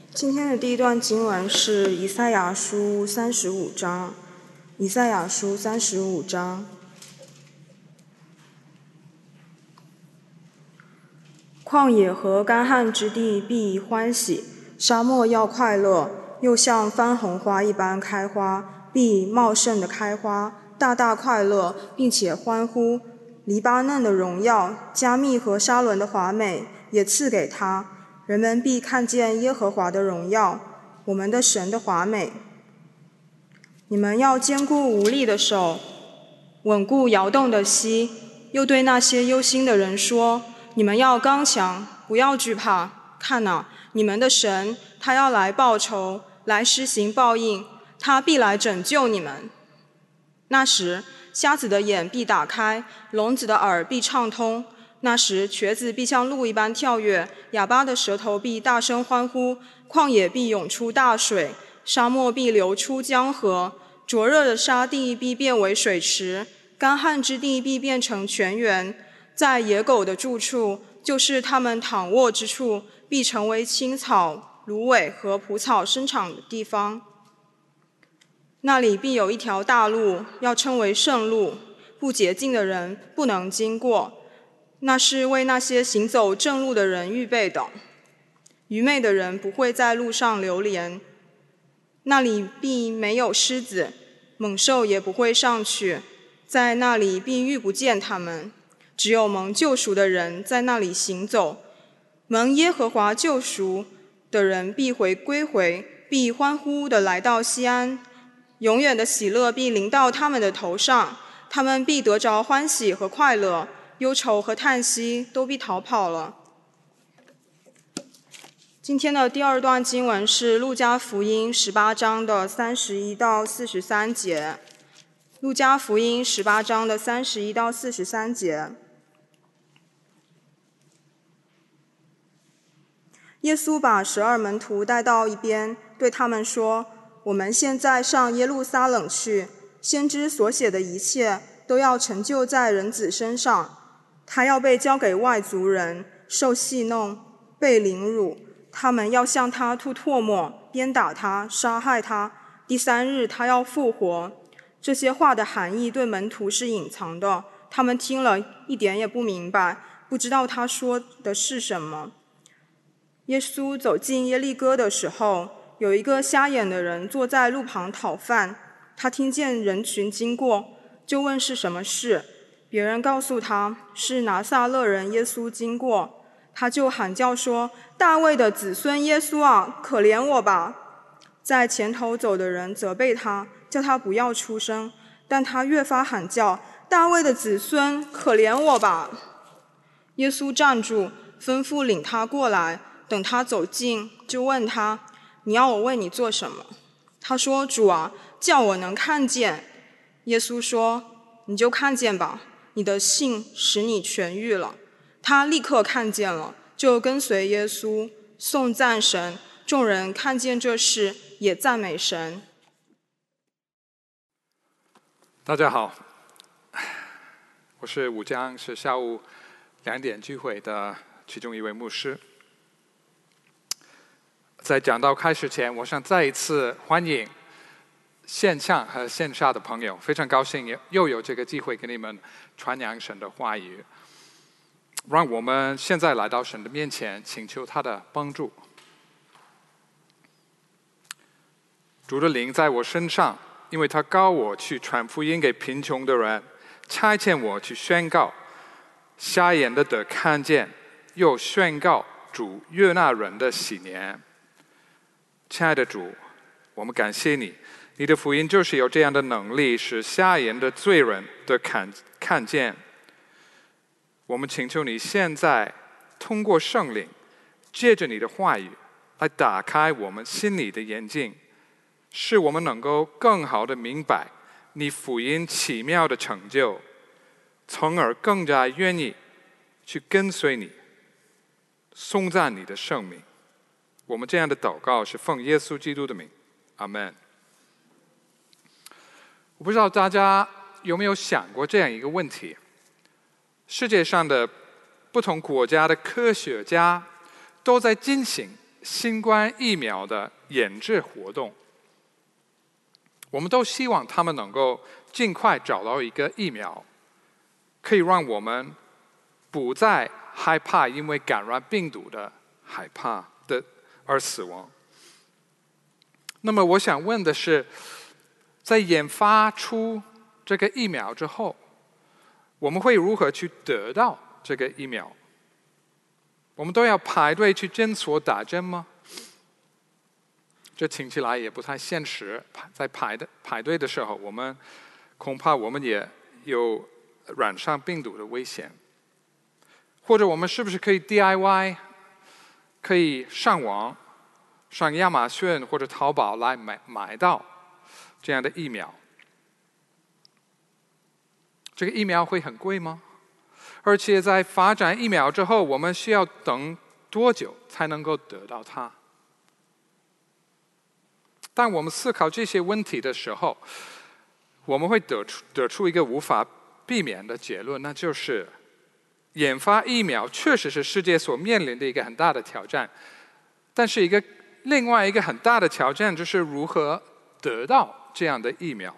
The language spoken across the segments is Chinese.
今天的第一段经文是以赛亚书35章。以赛亚书35章。旷野和干旱之地必欢喜，沙漠要快乐，又像番红花一般开花，必茂盛的开花，大大快乐，并且欢呼。黎巴嫩的荣耀，加密和沙伦的华美，也赐给他。人们必看见耶和华的荣耀，我们的神的华美。你们要坚固无力的手，稳固摇动的膝，又对那些忧心的人说：你们要刚强，不要惧怕。看哪，你们的神，他要来报仇，来施行报应，他必来拯救你们。那时，瞎子的眼必打开，聋子的耳必畅通。那时，瘸子必像鹿一般跳跃，哑巴的舌头必大声欢呼。旷野必涌出大水，沙漠必流出江河，灼热的沙地必变为水池，干旱之地必变成泉源。在野狗的住处，就是它们躺卧之处，必成为青草、芦苇和蒲草生长的地方。那里必有一条大路，要称为圣路，不洁净的人不能经过。那是为那些行走正路的人预备的。愚昧的人不会在路上流连。那里必没有狮子，猛兽也不会上去，在那里必遇不见他们。只有蒙救赎的人在那里行走。蒙耶和华救赎的人必归回，必欢呼地来到西安。永远的喜乐必临到他们的头上，他们必得着欢喜和快乐，忧愁和叹息都必逃跑了。今天的第二段经文是路加福音18章的31到43节。路加福音18章的31到43节。耶稣把12门徒带到一边，对他们说：我们现在上耶路撒冷去，先知所写的一切都要成就在人子身上。他要被交给外族人，受戏弄，被凌辱，他们要向他吐唾沫，鞭打他，杀害他。第3日他要复活。这些话的含义对门徒是隐藏的，他们听了一点也不明白，不知道他说的是什么。耶稣走进耶利哥的时候，有一个瞎眼的人坐在路旁讨饭。他听见人群经过，就问是什么事。别人告诉他是拿撒勒人耶稣经过，他就喊叫说：大卫的子孙耶稣啊，可怜我吧！在前头走的人责备他，叫他不要出声，但他越发喊叫：大卫的子孙，可怜我吧！耶稣站住，吩咐领他过来。等他走近，就问他：你要我为你做什么？他说：主啊，叫我能看见。耶稣说：你就看见吧，你的信使你痊愈了。他立刻看见了，就跟随耶稣，颂赞神。众人看见这事，也赞美神。 大家好，我是武江，是下午2点聚会的其中一位牧师。在讲道开始前，我想再一次欢迎线上和线下的朋友，非常高兴又有这个机会给你们传扬神的话语。让我们现在来到神的面前，请求他的帮助。主的灵在我身上，因为他膏我去传福音给贫穷的人，差遣我去宣告瞎眼的得看见，又宣告主悦纳人的喜年。亲爱的主，我们感谢你，你的福音就是有这样的能力，使瞎眼的罪人得看见。我们请求你现在通过圣灵，借着你的话语来打开我们心里的眼睛，使我们能够更好地明白你福音奇妙的成就，从而更加愿意去跟随你，颂赞你的圣名。我们这样的祷告是奉耶稣基督的名，阿们。我不知道大家有没有想过这样一个问题：世界上的不同国家的科学家都在进行新冠疫苗的研制活动，我们都希望他们能够尽快找到一个疫苗，可以让我们不再害怕因为感染病毒的害怕的而死亡。那么我想问的是，在研发出这个疫苗之后，我们会如何去得到这个疫苗？我们都要排队去诊所打针吗？这听起来也不太现实。在排队的时候，恐怕我们也有染上病毒的危险。或者我们是不是可以 DIY， 可以上网，上亚马逊或者淘宝来买到这样的疫苗？这个疫苗会很贵吗？而且在发展疫苗之后，我们需要等多久才能够得到它？当我们思考这些问题的时候，我们会得出一个无法避免的结论，那就是研发疫苗确实是世界所面临的一个很大的挑战，但是另外一个很大的挑战就是如何得到这样的疫苗。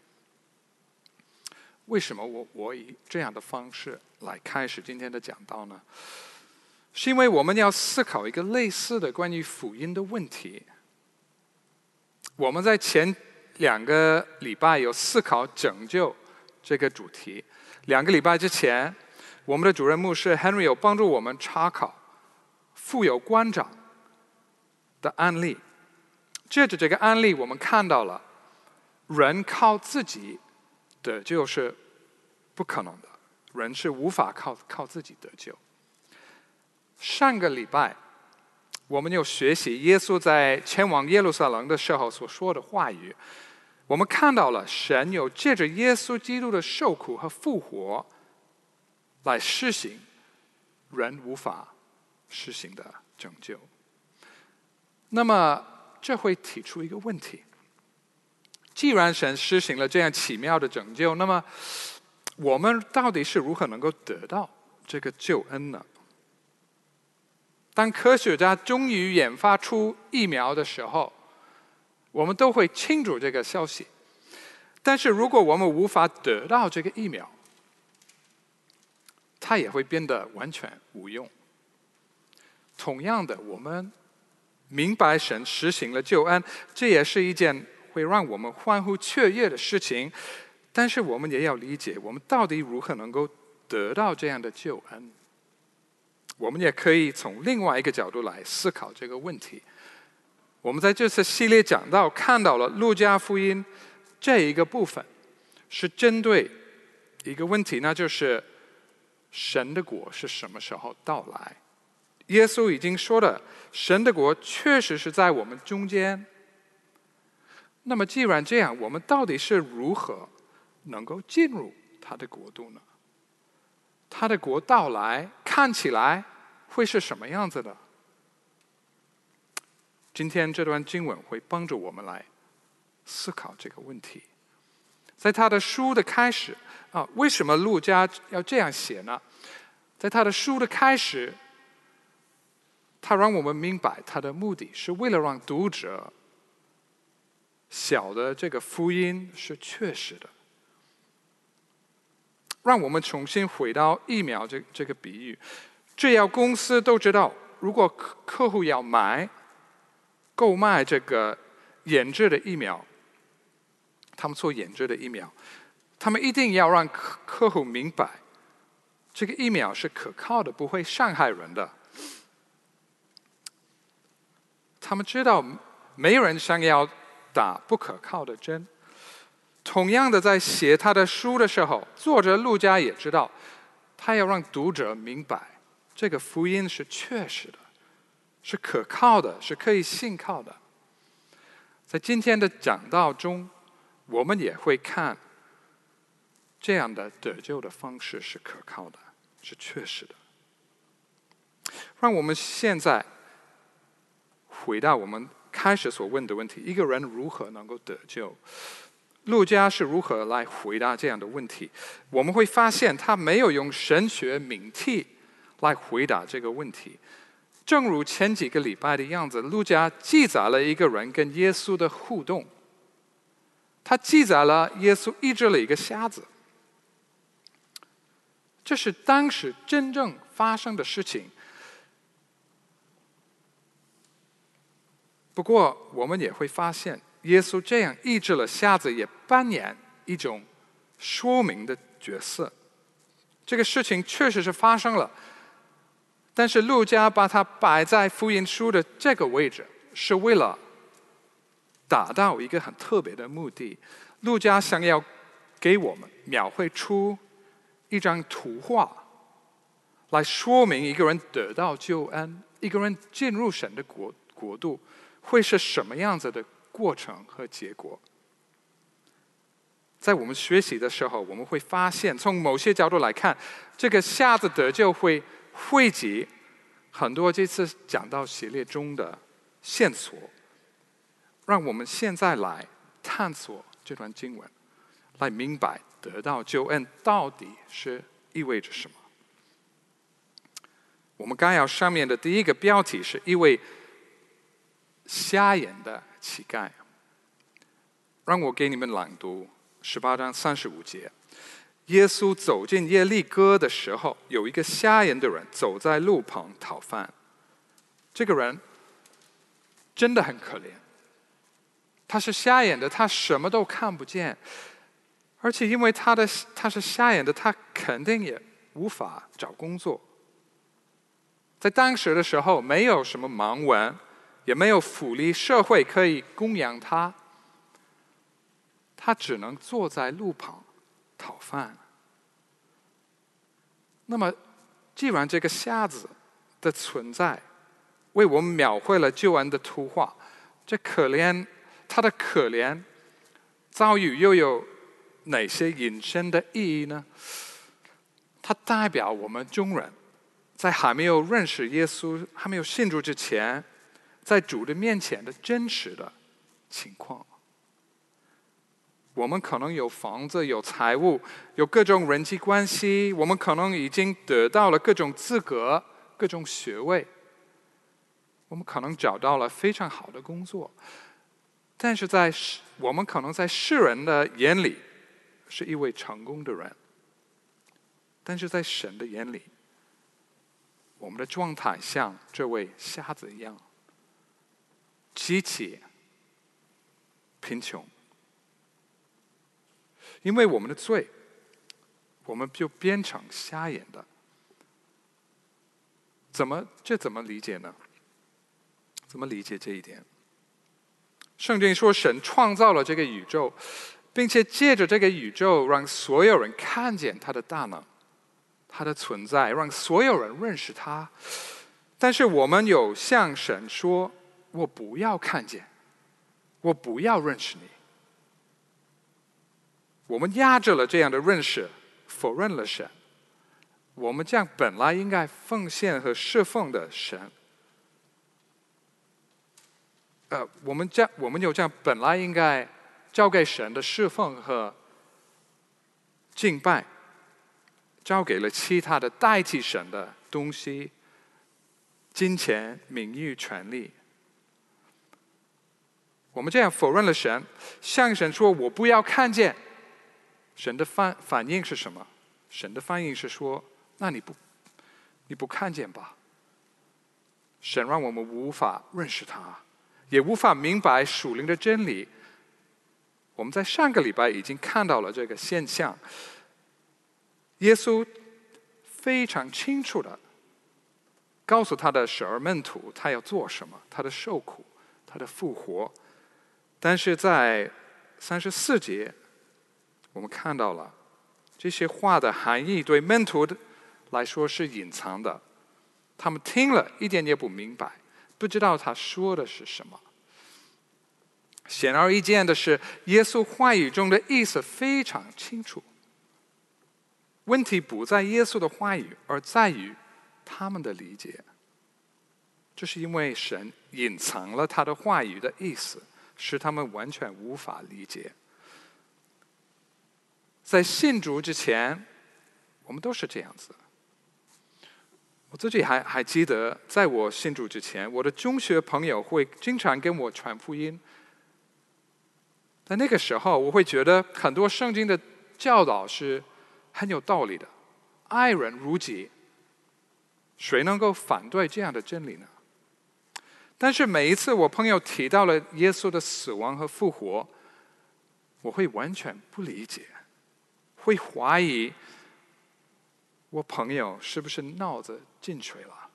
为什么我以这样的方式来开始今天的讲道呢？是因为我们要思考一个类似的关于福音的问题。我们在前2个礼拜有思考拯救这个主题。2个礼拜之前，我们的主任牧师 Henry 有帮助我们查考富有官长的案例。借着这个案例，我们看到了人靠自己得救是不可能的，人是无法靠自己得救。上个礼拜，我们有学习耶稣在前往耶路撒冷的时候所说的话语。我们看到了神有借着耶稣基督的受苦和复活来施行人无法施行的拯救。那么这会提出一个问题：既然神施行了这样奇妙的拯救，那么我们到底是如何能够得到这个救恩呢？当科学家终于研发出疫苗的时候，我们都会庆祝这个消息。但是如果我们无法得到这个疫苗，它也会变得完全无用。同样的，我们明白神实行了救恩，这也是一件会让我们欢呼雀跃的事情。但是我们也要理解，我们到底如何能够得到这样的救恩？我们也可以从另外一个角度来思考这个问题。我们在这次系列讲到看到了路加福音这一个部分是针对一个问题，那就是神的国是什么时候到来？耶稣已经说了，神的国确实是在我们中间。那么既然这样，我们到底是如何能够进入他的国度呢？他的国到来看起来会是什么样子的？今天这段经文会帮助我们来思考这个问题。在他的书的开始为什么路加要这样写呢？在他的书的开始，他让我们明白他的目的是为了让读者晓得这个福音是确实的。让我们重新回到疫苗这个比喻。制药公司都知道，如果客户要购买这个研制的疫苗，他们做研制的疫苗，他们一定要让客户明白，这个疫苗是可靠的，不会伤害人的。他们知道没人想要打不可靠的针。同样的，在写他的书的时候，作者路加也知道，他要让读者明白，这个福音是确实的，是可靠的，是可以信靠的。在今天的讲道中，我们也会看这样的得救的方式是可靠的，是确实的。让我们现在回到我们开始所问的问题：一个人如何能够得救？路加是如何来回答这样的问题？我们会发现他没有用神学命题来回答这个问题。 正如前几个礼拜的样子，路加记载了一个人跟耶稣的互动。他记载了耶稣医治了一个瞎子，这是当时真正发生的事情。不过，我们也会发现，耶稣这样医治了瞎子，也扮演一种说明的角色。这个事情确实是发生了，但是路加把它摆在福音书的这个位置，是为了达到一个很特别的目的。路加想要给我们描绘出一张图画，来说明一个人得到救恩，一个人进入神的国度会是什么样子的过程和结果。在我们学习的时候，我们会发现，从某些角度来看，这个瞎子得救会汇集很多这次讲道系列中的线索，让我们现在来探索这段经文，来明白得到救恩到底是意味着什么。我们纲要上面的第一个标题是一位瞎眼的乞丐。让我给你们朗读18章35节。耶稣走进耶利哥的时候，有一个瞎眼的人走在路旁讨饭。这个人真的很可怜，他是瞎眼的，他什么都看不见，而且因为他是瞎眼的，他肯定也无法找工作。在当时的时候，没有什么盲文，也没有福利社会可以供养他，他只能坐在路旁讨饭。那么，既然这个瞎子的存在为我们描绘了救恩的图画，他的可怜遭遇又有哪些引申的意义呢？它代表我们中人在还没有认识耶稣、还没有信主之前，在主的面前的真实的情况。我们可能有房子、有财物、有各种人际关系，我们可能已经得到了各种资格、各种学位，我们可能找到了非常好的工作，但是我们可能在世人的眼里是一位成功的人，但是在神的眼里，我们的状态像这位瞎子一样，极其贫穷。因为我们的罪，我们就变成瞎眼的。这怎么理解呢？怎么理解这一点？圣经说，神创造了这个宇宙，并且借着这个宇宙，让所有人看见他的大能，他的存在，让所有人认识他。但是我们有向神说：“我不要看见，我不要认识你。”我们压制了这样的认识，否认了神。我们将本来应该奉献和侍奉的神，我们有这样本来应该交给神的侍奉和敬拜，交给了其他的代替神的东西，金钱、名誉、权利。我们这样否认了神，向神说：“我不要看见。”神的反应是什么？神的反应是说：“那你不看见吧？”神让我们无法认识他，也无法明白属灵的真理。我们在上个礼拜已经看到了这个现象。耶稣非常清楚地告诉他的12门徒他要做什么，他的受苦，他的复活。但是在34节，我们看到了这些话的含义对门徒来说是隐藏的，他们听了一点也不明白，不知道他说的是什么。显而易见的是，耶稣话语中的意思非常清楚。问题不在耶稣的话语，而在于他们的理解。这是因为神隐藏了他的话语的意思，使他们完全无法理解。在信主之前，我们都是这样子。 我自己还记得，在我信主之前，我的中学朋友会经常跟我传福音。在那个时候，我会觉得很多圣经的教导是很有道理的，爱人如己，谁能够反对这样的真理呢？但是每一次我朋友提到了耶稣的死亡和复活，我会完全不理解，会怀疑我朋友是不是脑子进水了。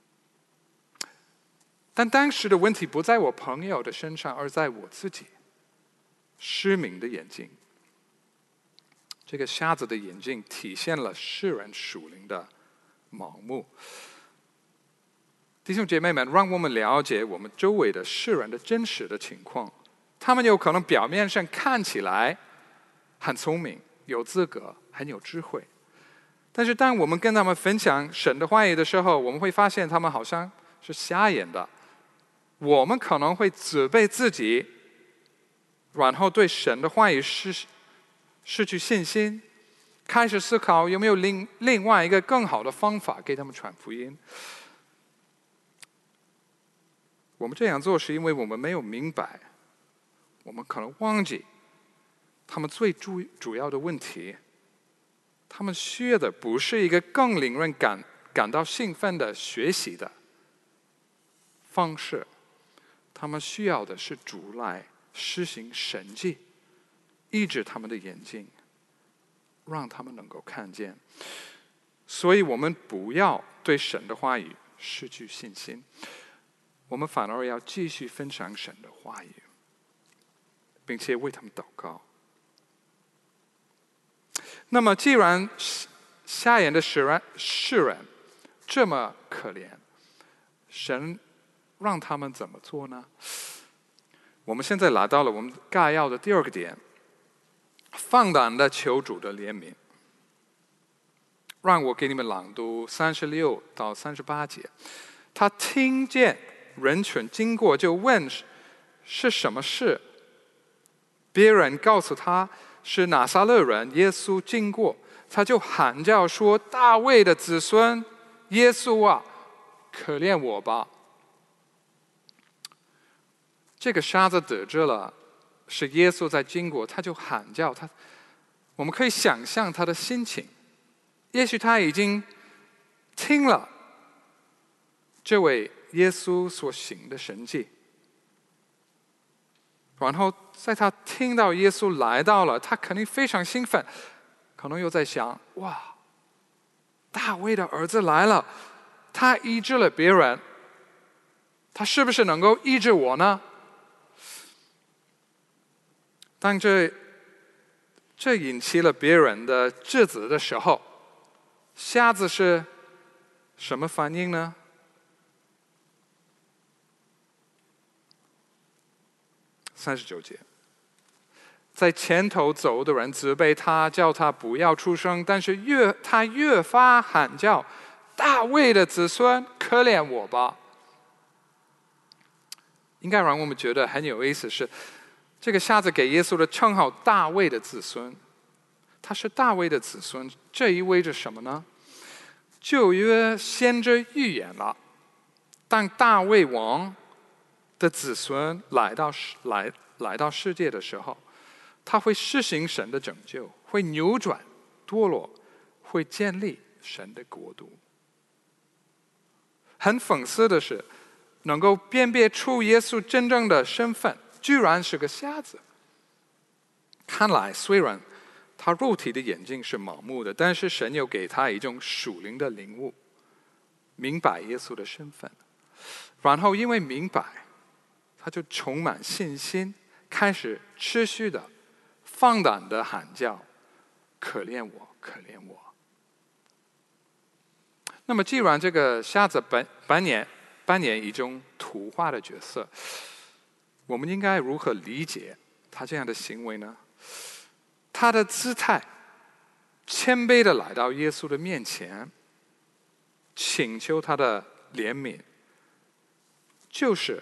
但当时的问题不在我朋友的身上，而在我自己。失明的眼睛，这个瞎子的眼睛体现了世人属灵的盲目。弟兄姐妹们，让我们了解我们周围的世人的真实的情况。他们有可能表面上看起来很聪明、有资格、很有智慧，但是当我们跟他们分享神的话语的时候，我们会发现他们好像是瞎眼的。我们可能会责备自己，然后对神的话语失去信心，开始思考有没有另外一个更好的方法给他们传福音。我们这样做是因为我们没有明白，我们可能忘记他们最主要的问题。他们需要的不是一个更令人感到兴奋的学习的方式，他们需要的是主来施行神迹，医治他们的眼睛，让他们能够看见。所以我们不要对神的话语失去信心，我们反而要继续分享神的话语，并且为他们祷告。那么既然瞎眼的世人这么可怜，神让他们怎么做呢？我们现在来到了我们概要的第二个点，放胆的求主的怜悯。让我给你们朗读36到38节。他听见人群经过，就问是什么事。别人告诉他是拿撒勒人耶稣经过，他就喊叫说：“大卫的子孙，耶稣啊，可怜我吧！”这个瞎子得知了是耶稣在经过，他就喊叫他。我们可以想象他的心情，也许他已经听了这位耶稣所行的神迹，然后在他听到耶稣来到了，他肯定非常兴奋，可能又在想：哇，大卫的儿子来了，他医治了别人，他是不是能够医治我呢？当这引起了别人的质疑的时候，瞎子是什么反应呢？39节，在前头走的人责备他，叫他不要出声，但是他越发喊叫：“大卫的子孙，可怜我吧！”应该让我们觉得很有意思是，这个瞎子给耶稣的称号“大卫的子孙”，他是大卫的子孙，这意味着什么呢？旧约先知预言了，当大卫王的子孙来到世界的时候，他会施行神的拯救，会扭转堕落，会建立神的国度。很讽刺的是，能够辨别出耶稣真正的身份，居然是个瞎子。看来虽然他肉体的眼睛是盲目的，但是神又给他一种属灵的领悟，明白耶稣的身份，然后因为明白，他就充满信心，开始持续的放胆的喊叫：“可怜我，可怜我！”那么既然这个瞎子扮演一种图画的角色，我们应该如何理解他这样的行为呢？他的姿态谦卑的来到耶稣的面前，请求他的怜悯，就是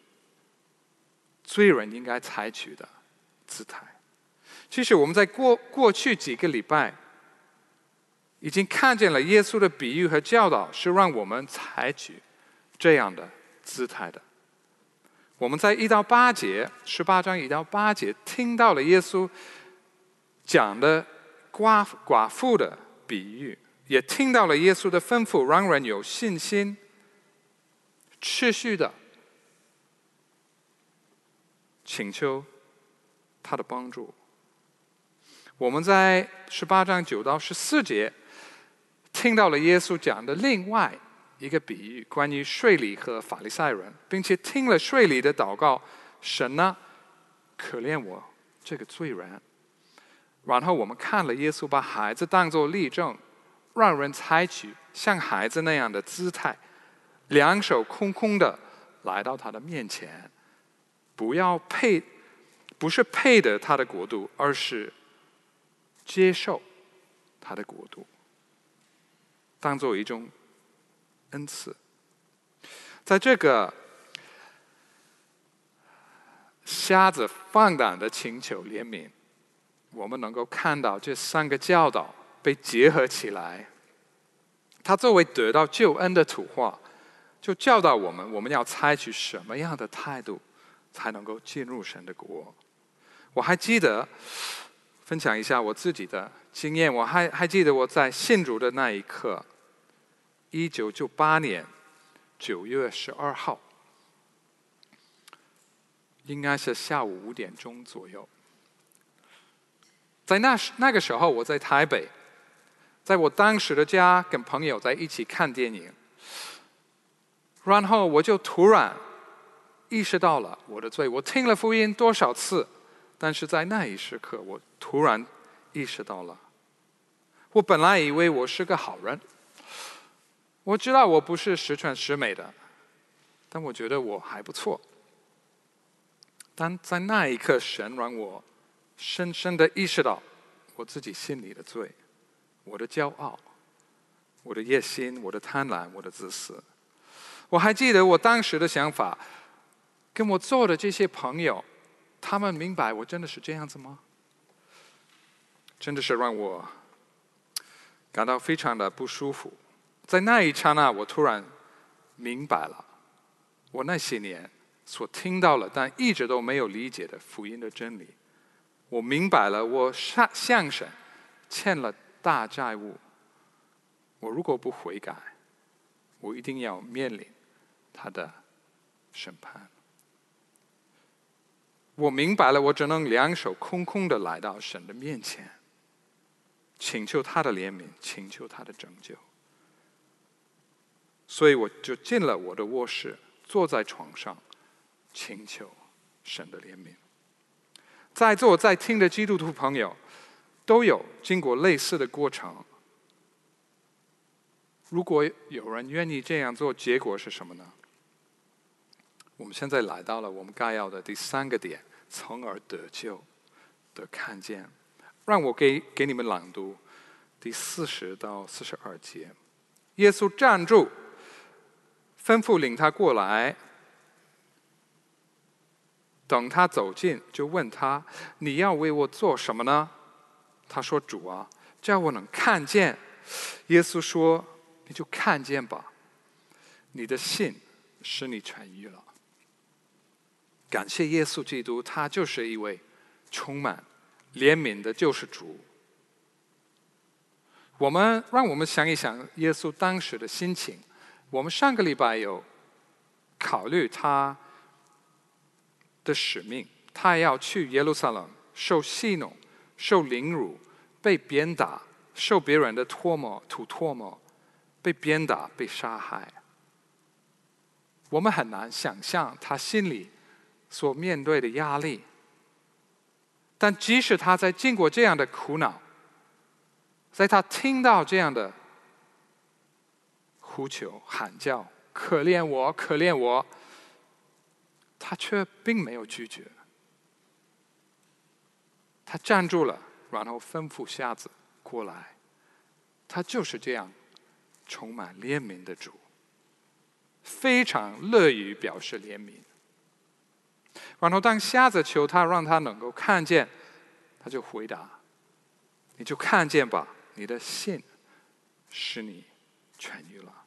罪人应该采取的姿态。其实我们在过去几个礼拜已经看见了耶稣的比喻和教导是让我们采取这样的姿态的。我们在1到8节，18章1到8节听到了耶稣讲的寡妇的比喻，也听到了耶稣的吩咐，让人有信心，持续的请求他的帮助。我们在18章9到14节听到了耶稣讲的另外一个比喻，关于税吏和法利赛人，并且听了税吏的祷告，神啊，可怜我这个罪人。然后我们看了耶稣把孩子当作例证，让人采取像孩子那样的姿态，两手空空的来到他的面前，不是配得他的国度，而是接受他的国度，当作一种恩赐。在这个瞎子放胆的请求怜悯，我们能够看到这3个教导被结合起来。它作为得到救恩的图画，就教导我们要采取什么样的态度才能够进入神的国。我还记得分享一下我自己的经验，我还记得我在信主的那一刻，1998年9月12号，应该是下午5点钟左右。在那个时候，我在台北，在我当时的家跟朋友在一起看电影，然后我就突然意识到了我的罪。我听了福音多少次，但是在那一时刻，我突然意识到了，我本来以为我是个好人，我知道我不是十全十美的，但我觉得我还不错。但在那一刻，神让我深深的意识到我自己心里的罪，我的骄傲，我的野心，我的贪婪，我的自私。我还记得我当时的想法，跟我做的这些朋友，他们明白我真的是这样子吗？真的是让我感到非常的不舒服。在那一刹那，我突然明白了我那些年所听到了但一直都没有理解的福音的真理。我明白了，我向神欠了大债务，我如果不悔改，我一定要面临他的审判。我明白了，我只能两手空空的来到神的面前，请求他的怜悯，请求他的拯救。所以我就进了我的卧室，坐在床上，请求神的怜悯。在座在听的基督徒朋友都有经过类似的过程。如果有人愿意这样做，结果是什么呢？我们现在来到了我们该要的第3个点，从而得救的看见。让我给你们朗读第40到42节。耶稣站住，吩咐领他过来。等他走近，就问他：“你要为我做什么呢？”他说：“主啊，叫我能看见。”耶稣说：“你就看见吧，你的信使你痊愈了。”感谢耶稣基督，他就是一位充满怜悯的救世主。让我们想一想耶稣当时的心情。我们上个礼拜有考虑他的使命，他要去耶路撒冷受戏弄、受凌辱、被鞭打、受别人的吐唾沫、被鞭打、被杀害。我们很难想象他心里所面对的压力，但即使他在经过这样的苦恼，在他听到这样的呼求喊叫，可怜我，可怜我，他却并没有拒绝。他站住了，然后吩咐瞎子过来。他就是这样充满怜悯的主，非常乐于表示怜悯。然后当瞎子求他让他能够看见，他就回答：“你就看见吧，你的信使你痊愈了。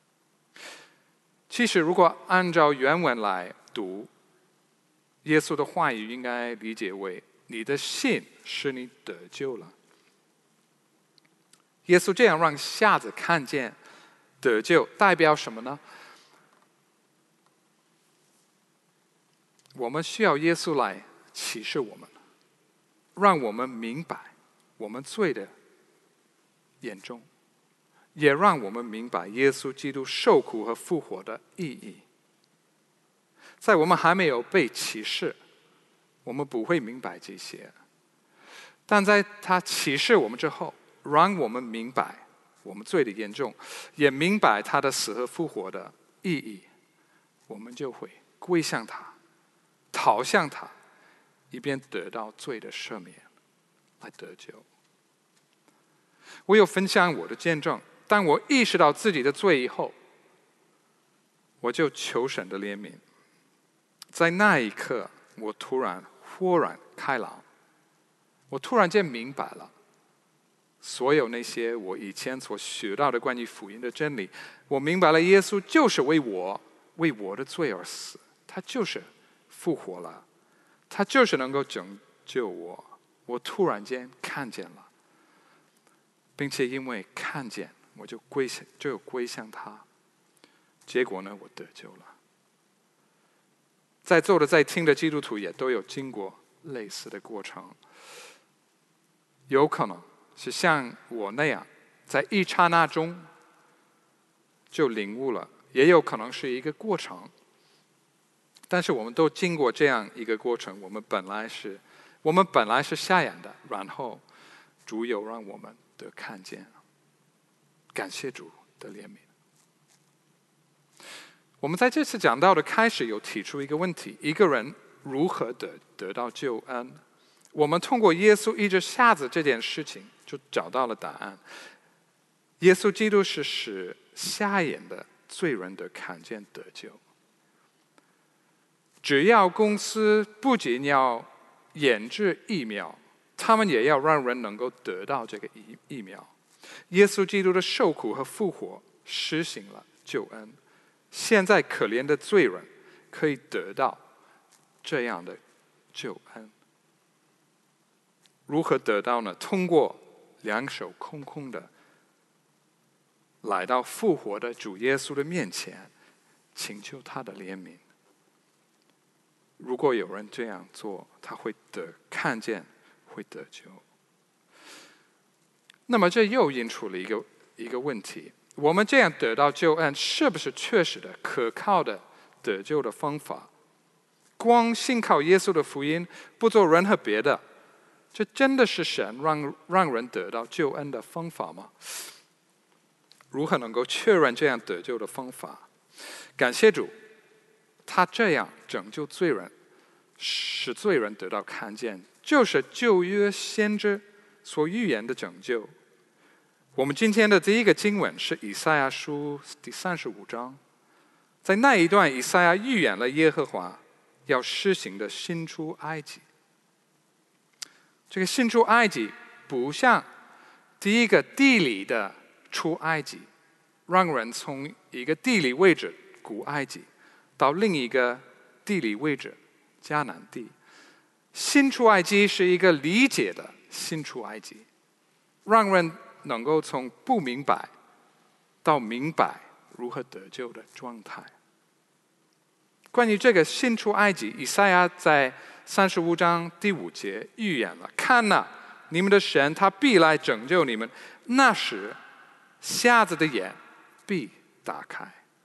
其实，如果按照原文来读，耶稣的话语应该理解为：你的信使你得救了。耶稣这样让瞎子看见得救，代表什么呢？我们需要耶稣来启示我们，让我们明白我们罪的严重，也让我们明白耶稣基督受苦和复活的意义。在我们还没有被启示，我们不会明白这些，但在他启示我们之后，让我们明白我们罪的严重，也明白他的死和复活的意义，我们就会归向他，逃向他，以便得到罪的赦免，来得救。我有分享我的见证，当我意识到自己的罪以后，我就求神的怜悯。在那一刻，我突然豁然开朗，我突然间明白了所有那些我以前所学到的关于福音的真理。我明白了，耶稣就是为我的罪而死，他就是复活了，他就是能够拯救我。我突然间看见了，并且因为看见，我就归向他。结果呢，我得救了。在座的、在听的基督徒也都有经过类似的过程，有可能是像我那样，在一刹那中就领悟了，也有可能是一个过程。但是我们都经过这样一个过程，我们本来是瞎眼的，然后主有让我们得看见。感谢主的怜悯。我们在这次讲道的开始有提出一个问题：一个人如何得到救恩？我们通过耶稣医治瞎子这件事情就找到了答案。耶稣基督是使瞎眼的罪人得看见得救。只要公司不仅要研制疫苗，他们也要让人能够得到这个疫苗。耶稣基督的受苦和复活实行了救恩，现在可怜的罪人可以得到这样的救恩。如何得到呢？通过两手空空的来到复活的主耶稣的面前，请求他的怜悯。如果有人这样做，他会看见，会得救。那么这又引出了一个问题：我们这样得到救恩，是不是确实的、可靠的得救的方法？光信靠耶稣的福音，不做任何别的，这真的是神让人得到救恩的方法吗？如何能够确认这样得救的方法？感谢主，他这样拯救罪人，使罪人得到看见，就是旧约先知所预言的拯救。我们今天的第一个经文是以赛亚书第35章，在那一段，以赛亚预言了耶和华要施行的新出埃及。这个新出埃及不像第一个地理的出埃及，让人从一个地理位置古埃及到另一个地理位置迦南地。新出埃及是一个理解的新出埃及，让人能够从不明白到明白如何得救的状态。关于这个新出埃及，以赛亚在35章第5节预言了：看哪，你们的神他必来拯救你们，那时瞎子的眼必打开。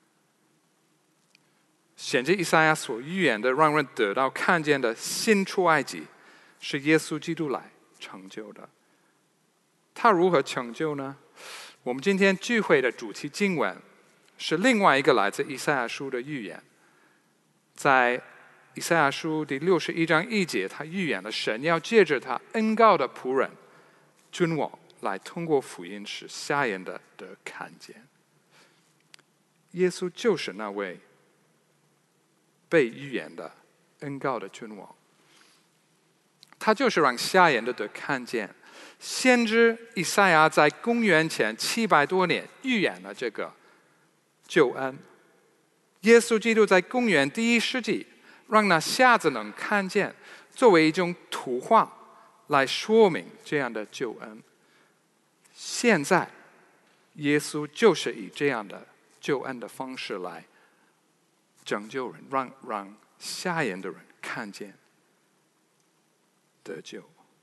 显知以赛亚所预言的让人得到看见的新出埃及，是耶稣基督来成就的。他如何成就呢？我们今天聚会的主题经文是另外一个来自以赛亚书的预言。在以赛亚书第61章1节，他预言了神要借着他恩膏的仆人君王来通过福音使瞎眼的得看见。耶稣就是那位被预言的恩膏的君王，他就是让瞎眼的得看见， 先知以赛亚在公元前700多年预言了这个救恩。耶稣基督在公元第1世纪让那瞎子能看见，作为一种图画来说明这样的救恩。现在耶稣就是以这样的救恩的方式来拯救人，让瞎眼的人看见得救。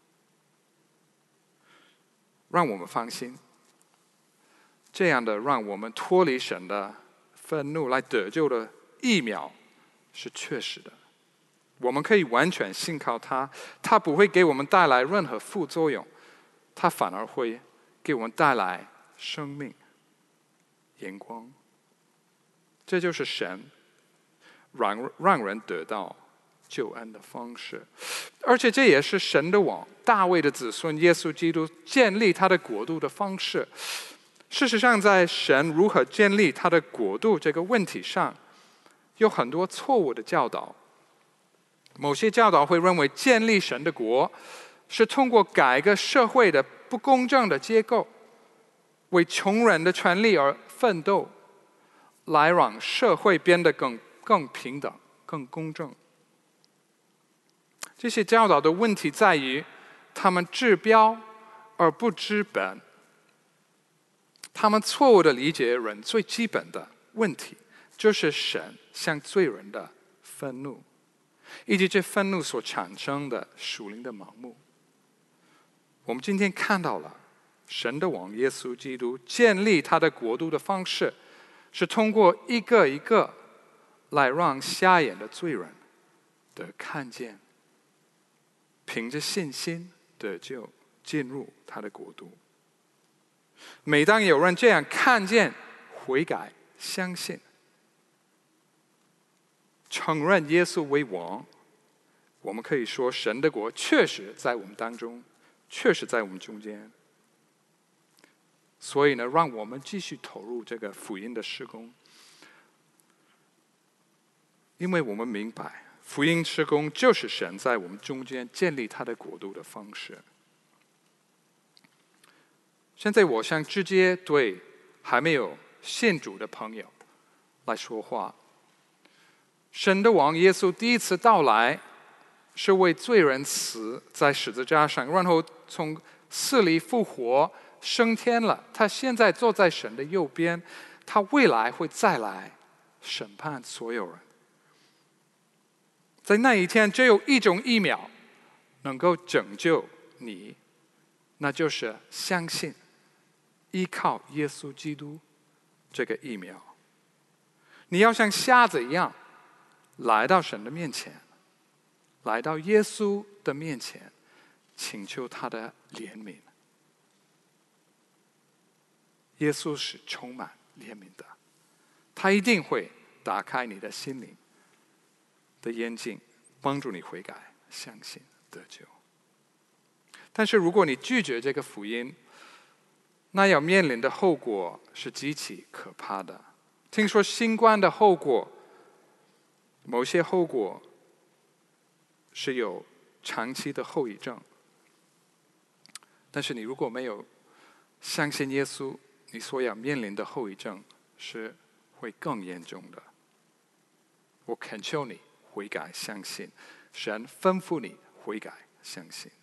让我们放心，这样的让我们脱离神的愤怒来得救的疫苗是确实的，我们可以完全信靠他，他不会给我们带来任何副作用，他反而会给我们带来生命、阳光。这就是神让人得到救恩的方式，而且这也是神的王大卫的子孙耶稣基督建立他的国度的方式。事实上，在神如何建立他的国度这个问题上，有很多错误的教导。某些教导会认为建立神的国是通过改革社会的不公正的结构，为穷人的权利而奋斗，来让社会变得更平等、更公正。这些教导的问题在于，他们治标而不治本。他们错误地理解人最基本的问题，就是神向罪人的愤怒，以及这愤怒所产生的属灵的盲目。我们今天看到了神的王耶稣基督建立他的国度的方式，是通过一个一个来让瞎眼的罪人得看见，凭着信心得救，进入他的国度。每当有人这样看见、悔改、相信、承认耶稣为王，我们可以说神的国确实在我们当中，确实在我们中间。所以呢，让我们继续投入这个福音的事工，因为我们明白福音事工就是神在我们中间建立他的国度的方式。现在我想直接对还没有信主的朋友来说话。神的王耶稣第一次到来，是为罪人死在十字架上，然后从死里复活升天了。他现在坐在神的右边，他未来会再来审判所有人。在那一天，只有一种疫苗能够拯救你，那就是相信依靠耶稣基督这个疫苗。你要像瞎子一样来到神的面前，来到耶稣的面前，请求他的怜悯。耶稣是充满怜悯的，他一定会打开你的心灵的眼睛，帮助你悔改、相信、得救。但是如果你拒绝这个福音，那要面临的后果是极其可怕的。听说新冠的后果，某些后果是有长期的后遗症。但是你如果没有相信耶稣，你所要面临的后遗症是会更严重的。我恳求你悔改相信，神吩咐你悔改相信。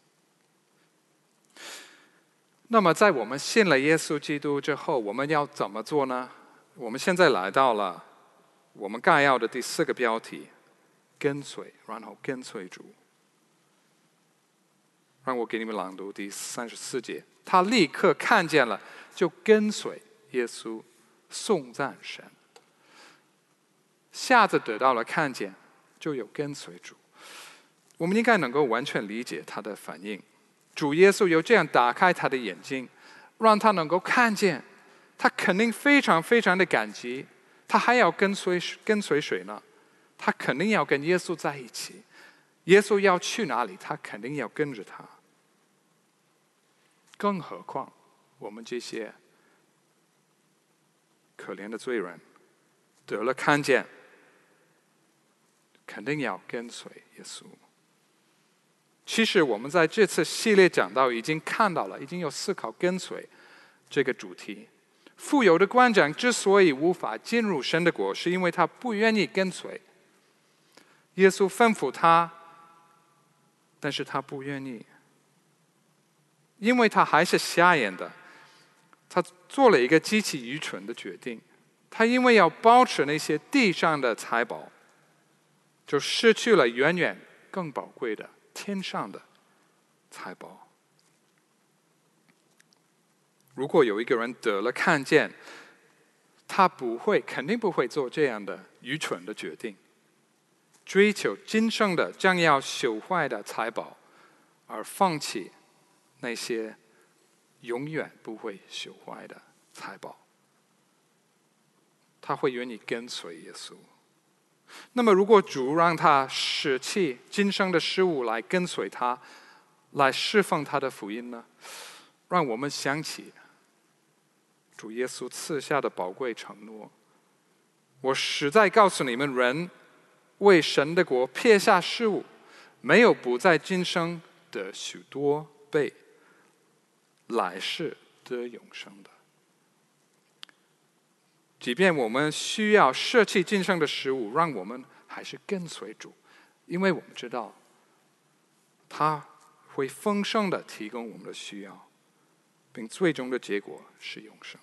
那么在我们信了耶稣基督之后，我们要怎么做呢？我们现在来到了我们概要的第4个标题，跟随，然后跟随主。让我给你们朗读第34节。他立刻看见了，就跟随耶稣，颂赞神。瞎子得到了看见，就有跟随主。我们应该能够完全理解他的反应。主耶稣有这样打开他的眼睛，让他能够看见，他肯定非常非常的感激。他还要跟随谁呢？他肯定要跟耶稣在一起。耶稣要去哪里，他肯定要跟着他。更何况我们这些可怜的罪人得了看见，肯定要跟随耶稣。 其实我们在这次系列讲到已经看到了，已经有思考跟随这个主题。富有的官长之所以无法进入神的国，是因为他不愿意跟随。耶稣吩咐他，但是他不愿意，因为他还是瞎眼的。他做了一个极其愚蠢的决定，他因为要保持那些地上的财宝，就失去了远远更宝贵的天上的财宝。如果有一个人得了看见，他肯定不会做这样的愚蠢的决定，追求今生的将要朽坏的财宝，而放弃那些永远不会朽坏的财宝。他会愿意跟随耶稣。那么如果主让他舍弃今生的事物来跟随他，来释放他的福音呢？让我们想起主耶稣赐下的宝贵承诺：我实在告诉你们，人为神的国撇下事物，没有不在今生得许多倍，来世得永生的。即便我们需要舍弃今生的事物，让我们还是跟随主，因为我们知道他会丰盛的提供我们的需要，并最终的结果是永生。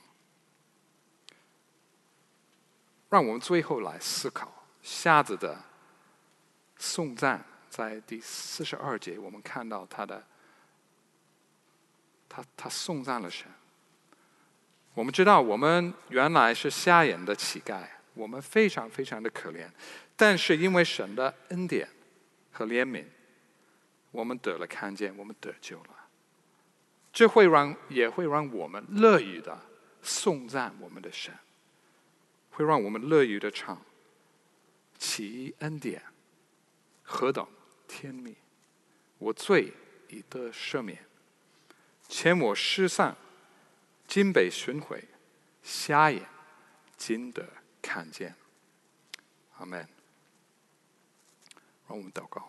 让我们最后来思考瞎子的颂赞，在第42节，我们看到他颂赞了神。我们知道我们原来是瞎眼的乞丐，我们非常非常的可怜，但是因为神的恩典和怜悯，我们得了看见，我们得救了。这也会让我们乐于的颂赞我们的神，会让我们乐于的唱奇异恩典何等天密，我罪已得赦免，前我失丧，今被寻回，瞎眼今得看见。阿们。让我们祷告。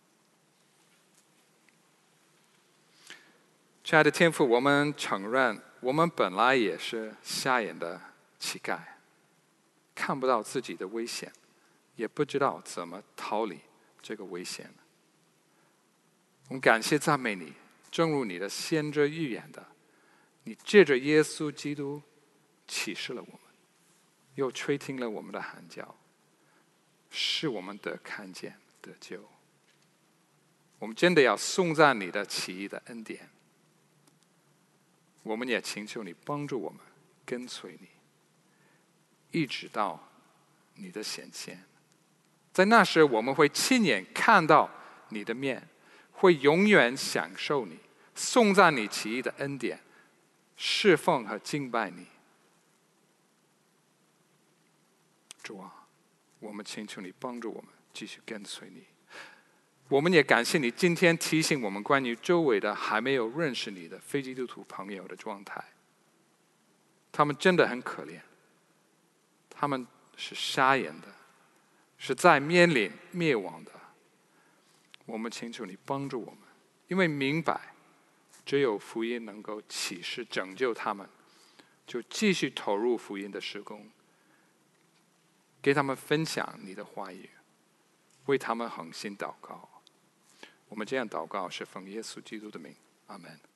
亲爱的天父，我们承认我们本来也是瞎眼的乞丐，看不到自己的危险，也不知道怎么逃离这个危险。我们感谢赞美你，正如你的先知预言的，你借着耶稣基督启示了我们，又垂听了我们的喊叫，使我们得看见得救。我们真的要颂赞你的奇异的恩典。我们也请求你帮助我们跟随你，一直到你的显现。在那时我们会亲眼看到你的面，会永远享受你，颂赞你奇异的恩典，侍奉和敬拜你。主啊，我们请求你帮助我们继续跟随你。我们也感谢你今天提醒我们关于周围的还没有认识你的非基督徒朋友的状态。他们真的很可怜，他们是瞎眼的，是在面临灭亡的。我们请求你帮助我们，因为明白只有福音能够启示拯救他们，就继续投入福音的事工，给他们分享你的话语，为他们恒心祷告。我们这样祷告是奉耶稣基督的名，阿们。